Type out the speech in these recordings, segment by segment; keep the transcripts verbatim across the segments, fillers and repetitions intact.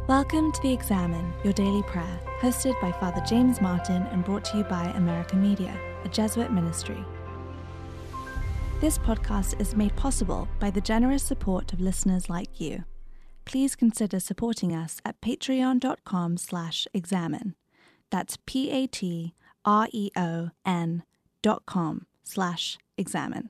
Welcome to The Examine, your daily prayer, hosted by Father James Martin and brought to you by American Media, a Jesuit ministry. This podcast is made possible by the generous support of listeners like you. Please consider supporting us at patreon.com slash examine. That's P-A-T-R-E-O-N dot com slash examine.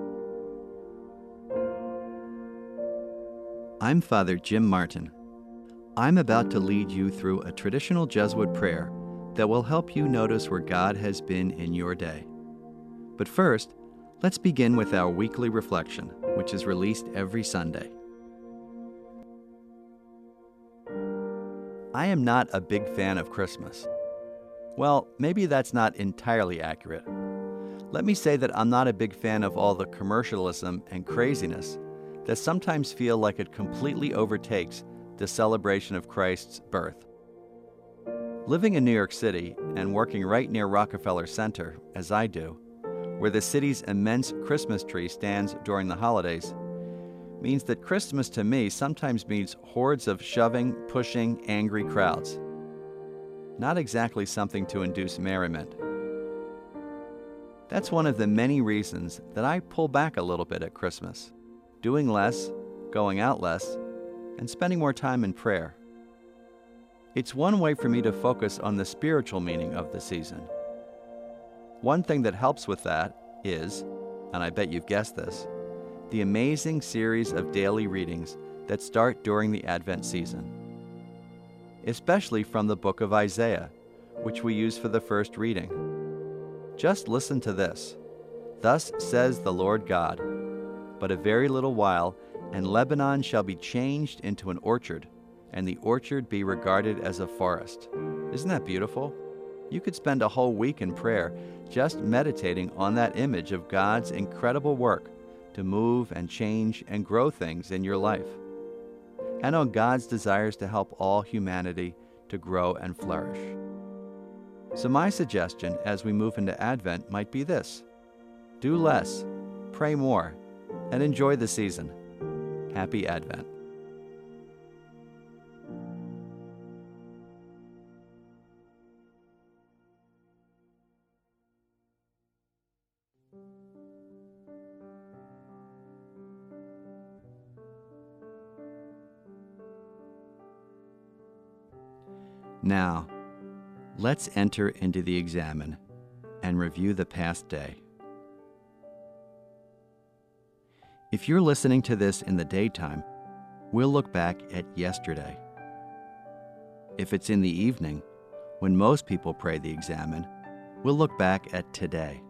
I'm Father Jim Martin. I'm about to lead you through a traditional Jesuit prayer that will help you notice where God has been in your day. But first, let's begin with our weekly reflection, which is released every Sunday. I am not a big fan of Christmas. Well, maybe that's not entirely accurate. Let me say that I'm not a big fan of all the commercialism and craziness that sometimes feel like it completely overtakes the celebration of Christ's birth. Living in New York City and working right near Rockefeller Center, as I do, where the city's immense Christmas tree stands during the holidays, means that Christmas to me sometimes means hordes of shoving, pushing, angry crowds. Not exactly something to induce merriment. That's one of the many reasons that I pull back a little bit at Christmas, doing less, going out less, and spending more time in prayer. It's one way for me to focus on the spiritual meaning of the season. One thing that helps with that is, and I bet you've guessed this, the amazing series of daily readings that start during the Advent season, especially from the book of Isaiah, which we use for the first reading. Just listen to this. Thus says the Lord God, but a very little while, and Lebanon shall be changed into an orchard, and the orchard be regarded as a forest. Isn't that beautiful? You could spend a whole week in prayer just meditating on that image of God's incredible work to move and change and grow things in your life, and on God's desires to help all humanity to grow and flourish. So my suggestion as we move into Advent might be this: do less, pray more, and enjoy the season. Happy Advent. Now, let's enter into the Examine and review the past day. If you're listening to this in the daytime, we'll look back at yesterday. If it's in the evening, when most people pray the Examine, we'll look back at today.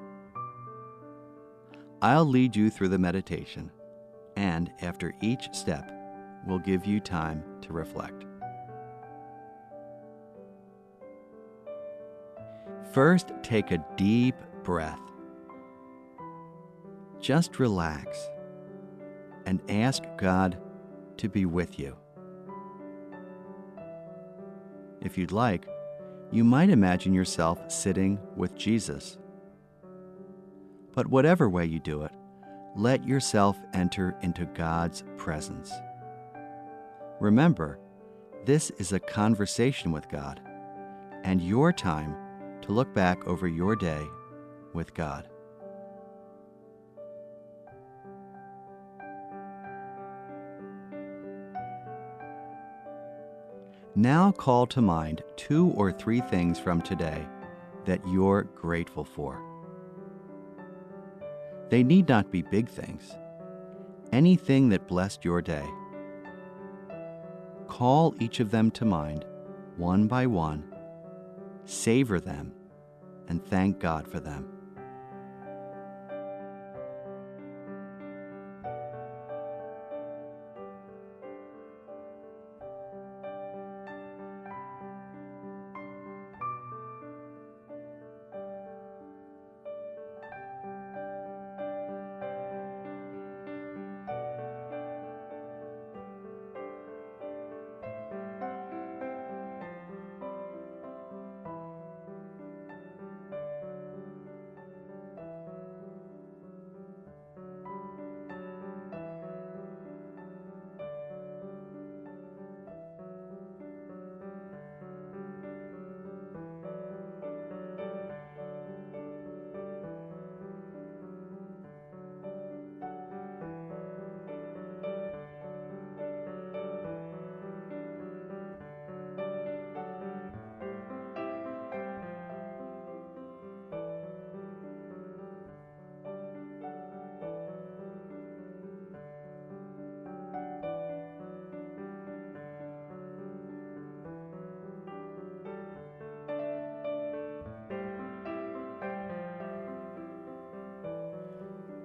I'll lead you through the meditation, and after each step, we'll give you time to reflect. First, take a deep breath. Just relax and ask God to be with you. If you'd like, you might imagine yourself sitting with Jesus. But whatever way you do it, let yourself enter into God's presence. Remember, this is a conversation with God, and your time to look back over your day with God. Now call to mind two or three things from today that you're grateful for. They need not be big things. Anything that blessed your day. Call each of them to mind, one by one, savor them, and thank God for them.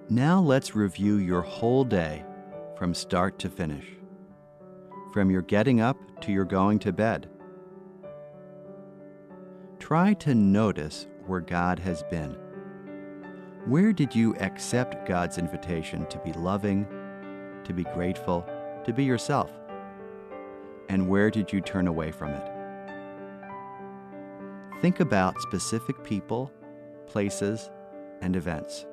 Now let's review your whole day from start to finish, from your getting up to your going to bed. Try to notice where God has been. Where did you accept God's invitation to be loving, to be grateful, to be yourself? And where did you turn away from it? Think about specific people, places, and events.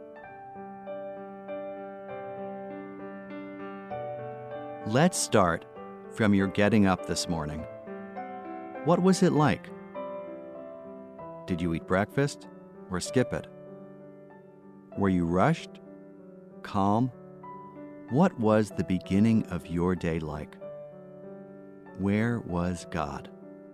Let's start from your getting up this morning. What was it like? Did you eat breakfast or skip it? Were you rushed? Calm? What was the beginning of your day like? Where was God?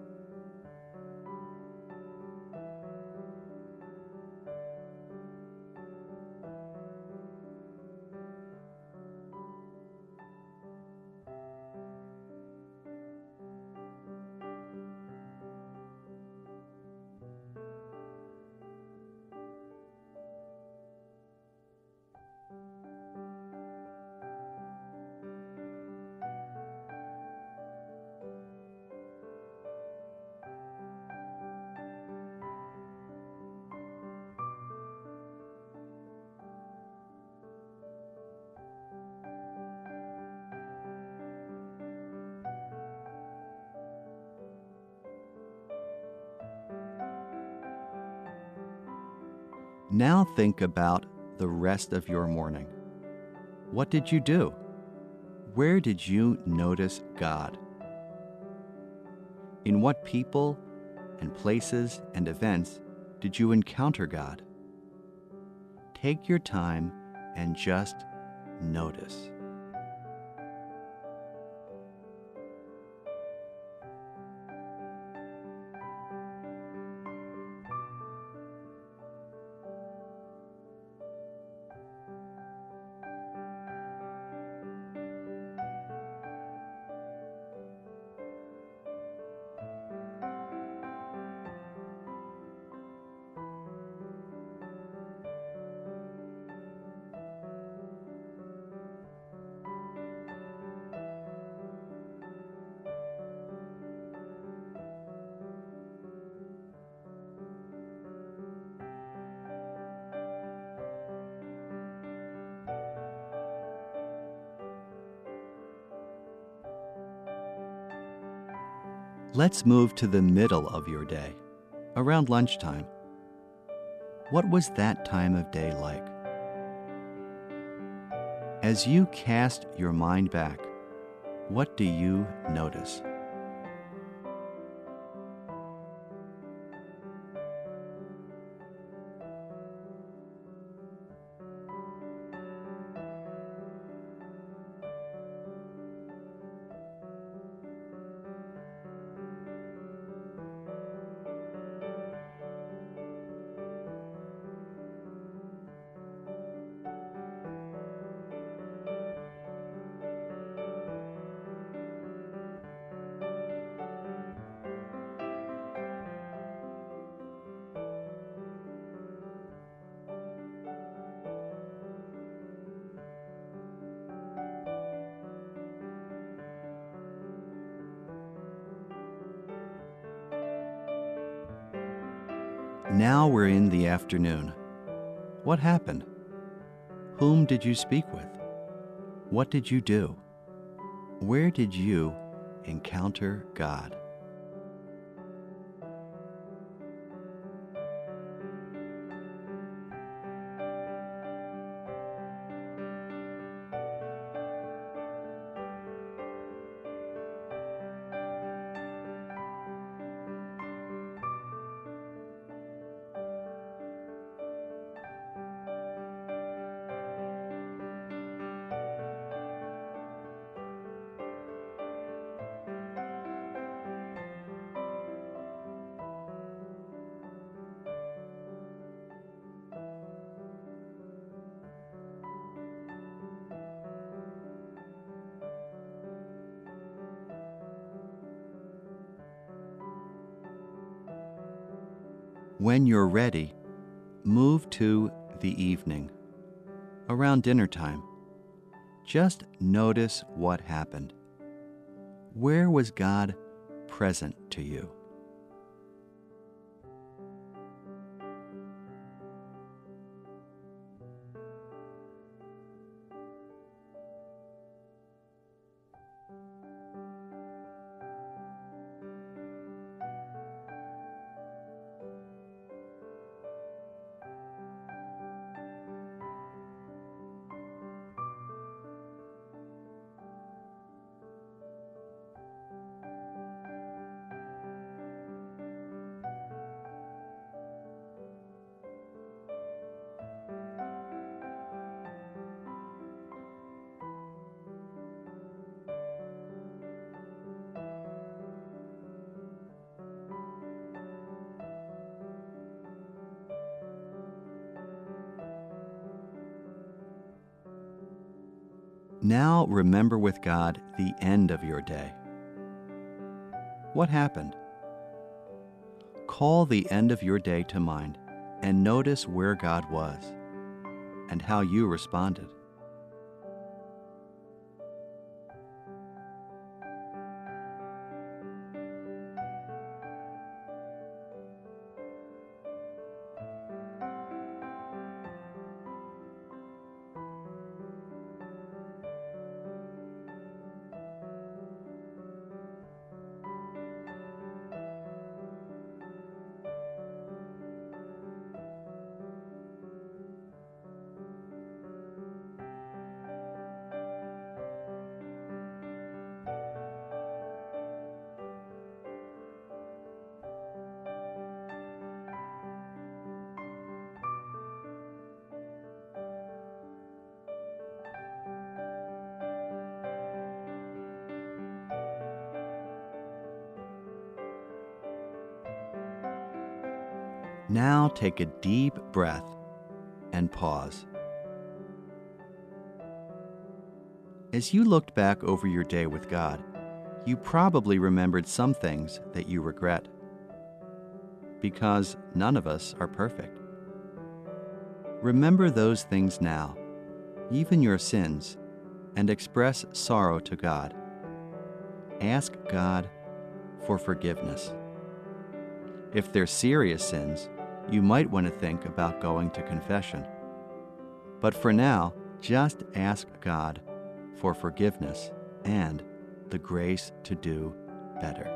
Now think about the rest of your morning. What did you do? Where did you notice God? In what people and places and events did you encounter God? Take your time and just notice. Let's move to the middle of your day, around lunchtime. What was that time of day like? As you cast your mind back, what do you notice? Now we're in the afternoon. What happened? Whom did you speak with? What did you do? Where did you encounter God? When you're ready, move to the evening. around dinner time. Just notice what happened. Where was God present to you? Now remember with God the end of your day. What happened? Call the end of your day to mind and notice where God was and how you responded. Now take a deep breath and pause. As you looked back over your day with God, you probably remembered some things that you regret, because none of us are perfect. Remember those things now, even your sins, and express sorrow to God. Ask God for forgiveness. If they're serious sins, you might want to think about going to confession. But for now, just ask God for forgiveness and the grace to do better.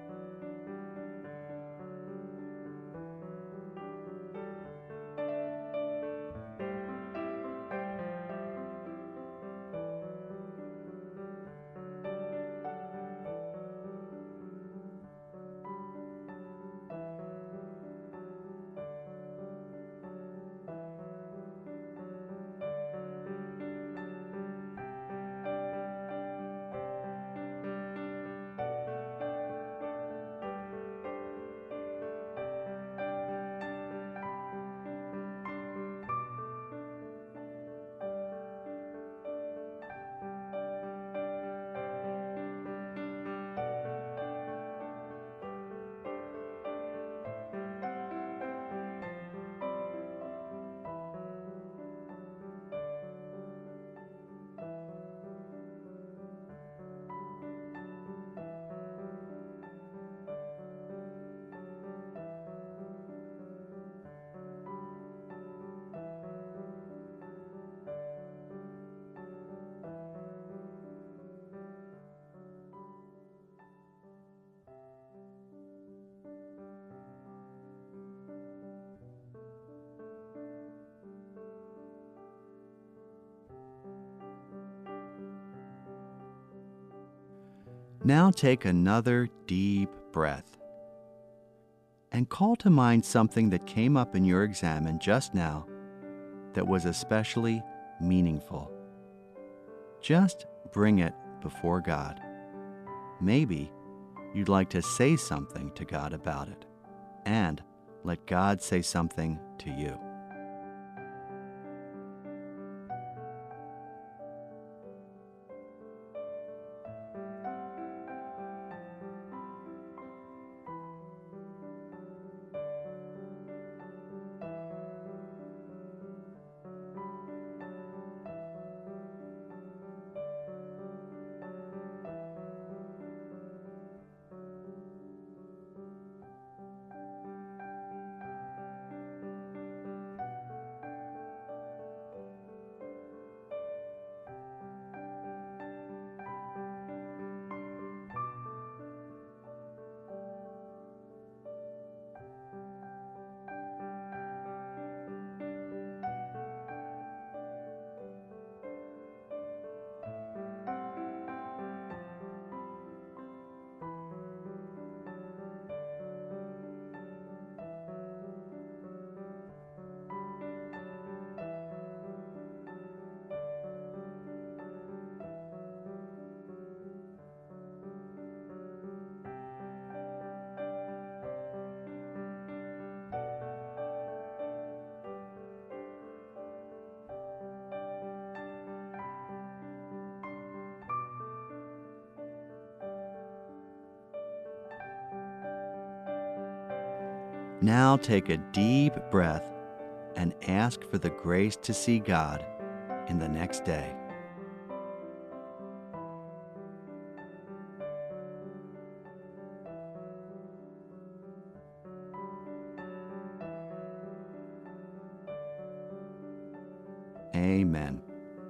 Now take another deep breath and call to mind something that came up in your examen just now that was especially meaningful. Just bring it before God. Maybe you'd like to say something to God about it, and let God say something to you. Now take a deep breath and ask for the grace to see God in the next day. Amen.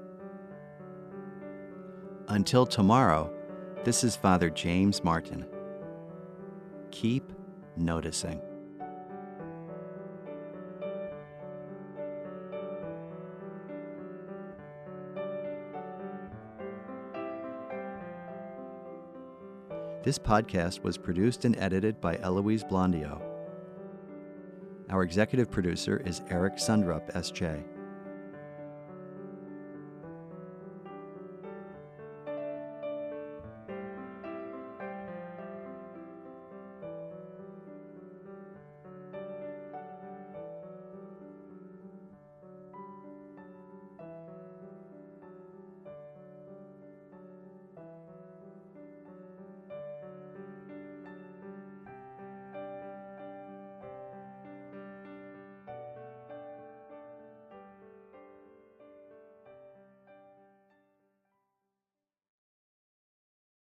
Until tomorrow, this is Father James Martin. Keep noticing. This podcast was produced and edited by Eloise Blondio. Our executive producer is Eric Sundrup, S J